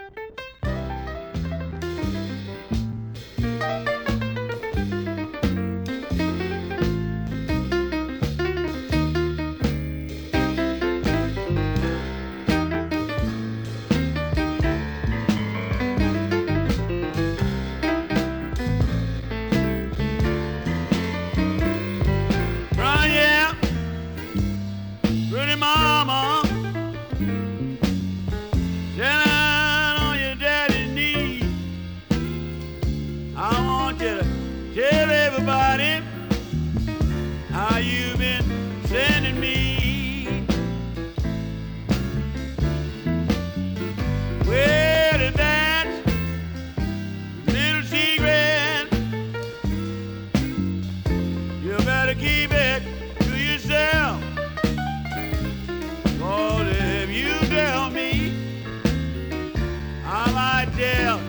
Pretty mama, down on your daddy's knee. I want you to tell everybody how you've been sending me. Well, if that's a little secret, you better keep it to yourself. If you tell me, I might tell